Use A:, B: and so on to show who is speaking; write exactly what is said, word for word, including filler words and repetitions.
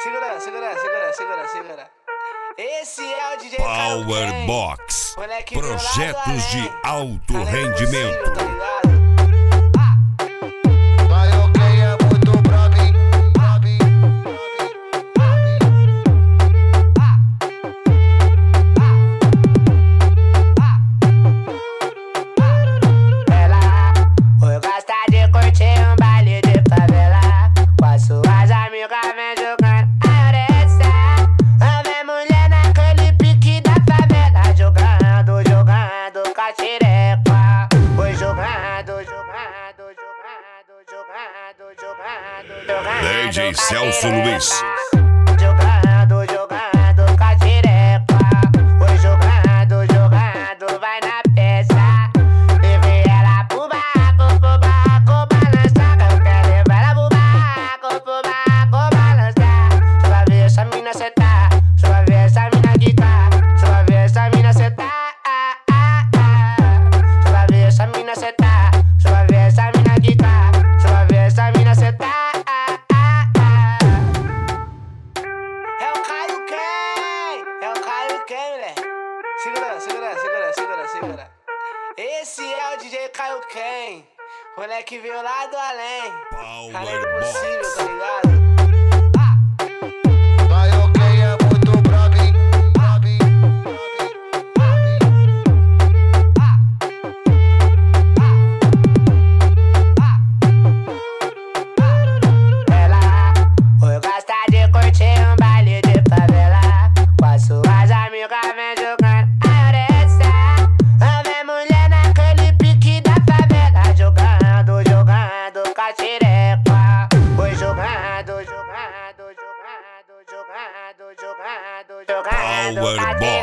A: Segura, segura, segura, segura, segura. Esse é o D J
B: Power Box, projetos de alto rendimento.
A: Tá ligado?
C: Vai ok, é muito brabo,
A: Ela hoje gosta de curtir um baile de favela. Com as suas amigas vem jogando a orelha. Vem mulher naquele pique da favela. Jogando, jogando com a xereca. Foi jogando, jogando, jogando, jogando, jogando, jogando.
B: D J Celso Luiz.
A: Jogando, jogando com a xereca. Foi jogando, jogando, vai na peça. Levei ela pro barraco, pro barraco balançar. Eu quero levar ela pro barraco, pro barraco balançar. Só pra ver essa mina sentar, só pra ver essa mina quicar. Só pra ver essa mina sentar, só pra ver essa mina sentar, só pra ver essa mina quicar. Só pra ver essa mina sentar. É o Caio Ken, é o Caio Ken, moleque. Segura, segura, segura, segura, segura. Esse é o D J Caio Ken, moleque veio lá do além. Além do
B: Power
A: possível,
B: Box.
A: tá ligado?
C: vai ok, é muito brabo,
A: Ela hoje gosta de curtir um baile de favela. Com as suas amigas vem jogando a orelha. Vem mulher naquele pique da favela. Jogando, jogando com a xereca. Foi jogando, jogando, jogando, jogando, jogando, jogando.
B: Power
A: com a
B: Box.